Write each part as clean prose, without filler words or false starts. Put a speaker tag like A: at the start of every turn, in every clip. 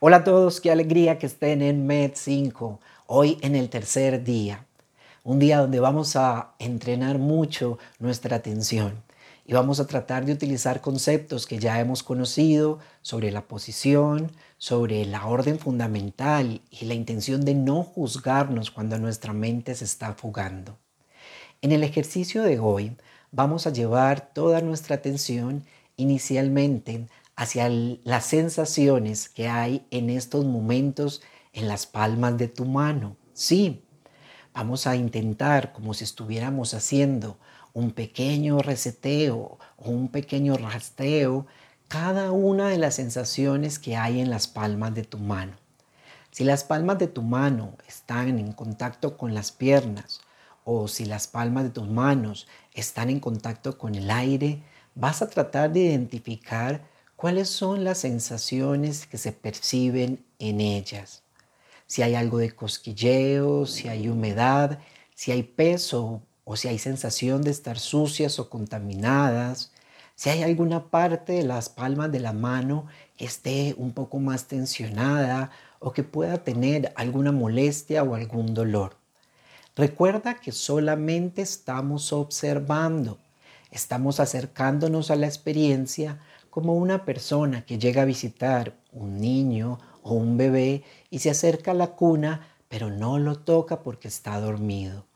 A: Hola a todos, qué alegría que estén en Med 5, hoy en el tercer día. Un día donde vamos a entrenar mucho nuestra atención y vamos a tratar de utilizar conceptos que ya hemos conocido sobre la posición, sobre la orden fundamental y la intención de no juzgarnos cuando nuestra mente se está fugando. En el ejercicio de hoy vamos a llevar toda nuestra atención inicialmente hacia las sensaciones que hay en estos momentos en las palmas de tu mano. Sí, vamos a intentar como si estuviéramos haciendo un pequeño reseteo o un pequeño rastreo cada una de las sensaciones que hay en las palmas de tu mano. Si las palmas de tu mano están en contacto con las piernas o si las palmas de tus manos están en contacto con el aire, vas a tratar de identificar cuáles son las sensaciones que se perciben en ellas. Si hay algo de cosquilleo, si hay humedad, si hay peso o si hay sensación de estar sucias o contaminadas, si hay alguna parte de las palmas de la mano que esté un poco más tensionada o que pueda tener alguna molestia o algún dolor. Recuerda que solamente estamos observando, estamos acercándonos a la experiencia como una persona que llega a visitar un niño o un bebé y se acerca a la cuna, pero no lo toca porque está dormido.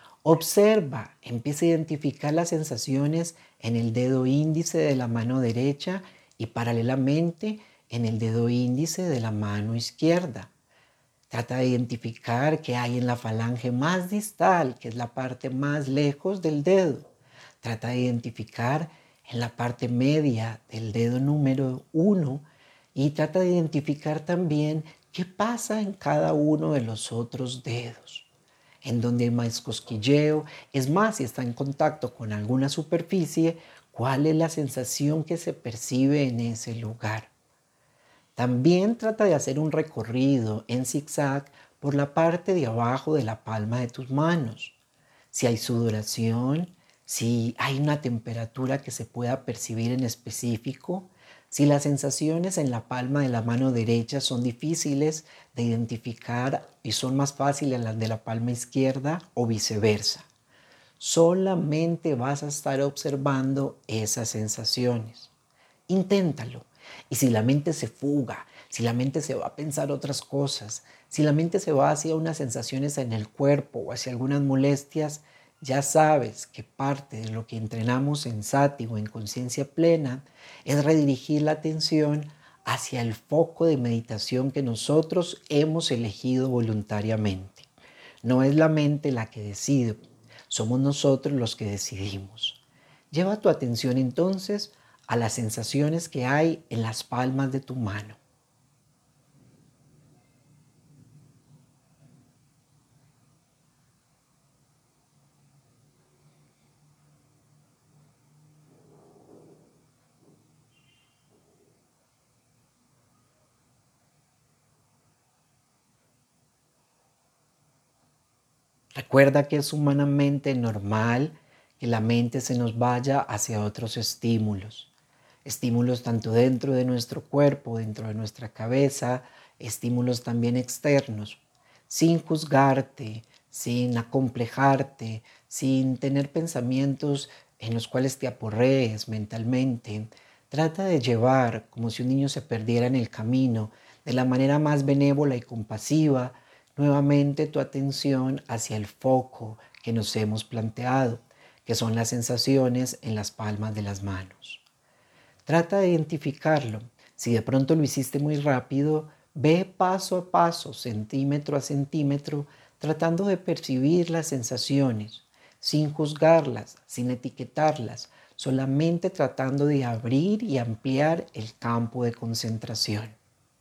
A: Observa, empieza a identificar las sensaciones en el dedo índice de la mano derecha y paralelamente en el dedo índice de la mano izquierda. Trata de identificar qué hay en la falange más distal, que es la parte más lejos del dedo. Trata de identificar en la parte media del dedo número 1 y trata de identificar también qué pasa en cada uno de los otros dedos. En donde hay más cosquilleo, es más, si está en contacto con alguna superficie, cuál es la sensación que se percibe en ese lugar. También trata de hacer un recorrido en zigzag por la parte de abajo de la palma de tus manos. Si hay sudoración, si hay una temperatura que se pueda percibir en específico, si las sensaciones en la palma de la mano derecha son difíciles de identificar y son más fáciles las de la palma izquierda o viceversa. Solamente vas a estar observando esas sensaciones. Inténtalo. Y si la mente se fuga, si la mente se va a pensar otras cosas, si la mente se va hacia unas sensaciones en el cuerpo o hacia algunas molestias, ya sabes que parte de lo que entrenamos en Sati o en conciencia plena es redirigir la atención hacia el foco de meditación que nosotros hemos elegido voluntariamente. No es la mente la que decide, somos nosotros los que decidimos. Lleva tu atención entonces a las sensaciones que hay en las palmas de tu mano. Recuerda que es humanamente normal que la mente se nos vaya hacia otros estímulos. Estímulos tanto dentro de nuestro cuerpo, dentro de nuestra cabeza, estímulos también externos, sin juzgarte, sin acomplejarte, sin tener pensamientos en los cuales te aporrees mentalmente. Trata de llevar como si un niño se perdiera en el camino, de la manera más benévola y compasiva, nuevamente tu atención hacia el foco que nos hemos planteado, que son las sensaciones en las palmas de las manos. Trata de identificarlo. Si de pronto lo hiciste muy rápido, ve paso a paso, centímetro a centímetro, tratando de percibir las sensaciones, sin juzgarlas, sin etiquetarlas, solamente tratando de abrir y ampliar el campo de concentración.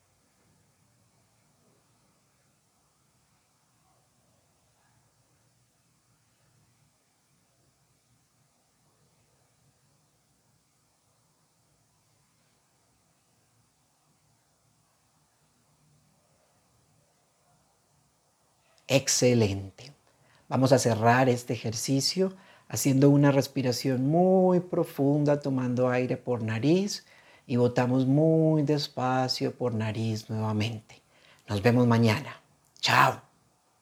A: Excelente. Vamos a cerrar este ejercicio haciendo una respiración muy profunda, tomando aire por nariz y botamos muy despacio por nariz nuevamente. Nos vemos mañana. Chao.